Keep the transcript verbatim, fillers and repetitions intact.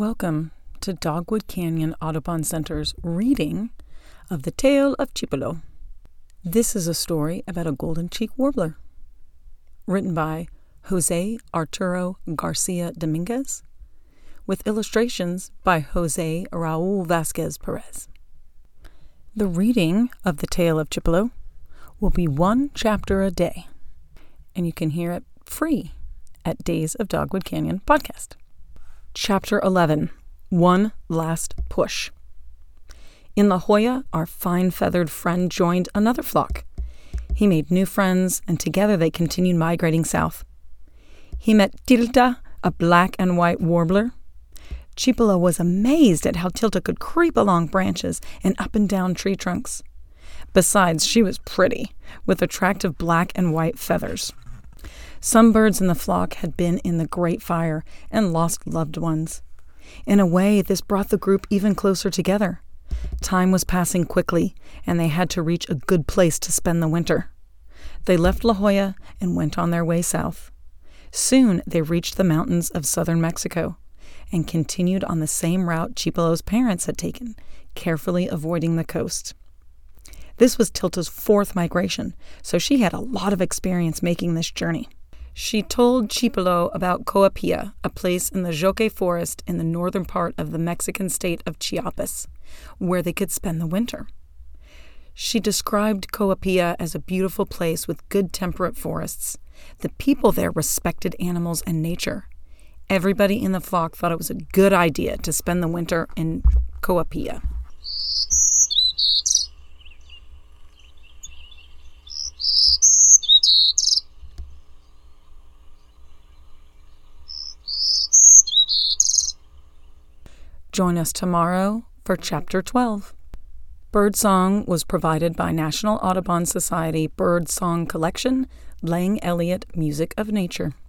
Welcome to Dogwood Canyon Audubon Center's reading of The Tale of Chipolo. This is a story about a golden cheek warbler, written by Jose Arturo Garcia Dominguez, with illustrations by Jose Raul Vasquez Perez. The reading of The Tale of Chipolo will be one chapter a day, and you can hear it free at Days of Dogwood Canyon podcast. Chapter eleven, One Last Push. In La Jolla, our fine-feathered friend joined another flock. He made new friends, and together they continued migrating south. He met Tilta, a black and white warbler. Chipolo was amazed at how Tilta could creep along branches and up and down tree trunks. Besides, she was pretty, with attractive black and white feathers. Some birds in the flock had been in the Great Fire and lost loved ones. In a way, this brought the group even closer together. Time was passing quickly, and they had to reach a good place to spend the winter. They left La Jolla and went on their way south. Soon they reached the mountains of southern Mexico and continued on the same route Chipolo's parents had taken, carefully avoiding the coast. This was Tilta's fourth migration, so she had a lot of experience making this journey. She told Chipolo about Coapilla, a place in the Joque Forest in the northern part of the Mexican state of Chiapas, where they could spend the winter. She described Coapilla as a beautiful place with good temperate forests. The people there respected animals and nature. Everybody in the flock thought it was a good idea to spend the winter in Coapilla. Join us tomorrow for Chapter twelve. Birdsong was provided by National Audubon Society Bird Song Collection, Lang Elliott Music of Nature.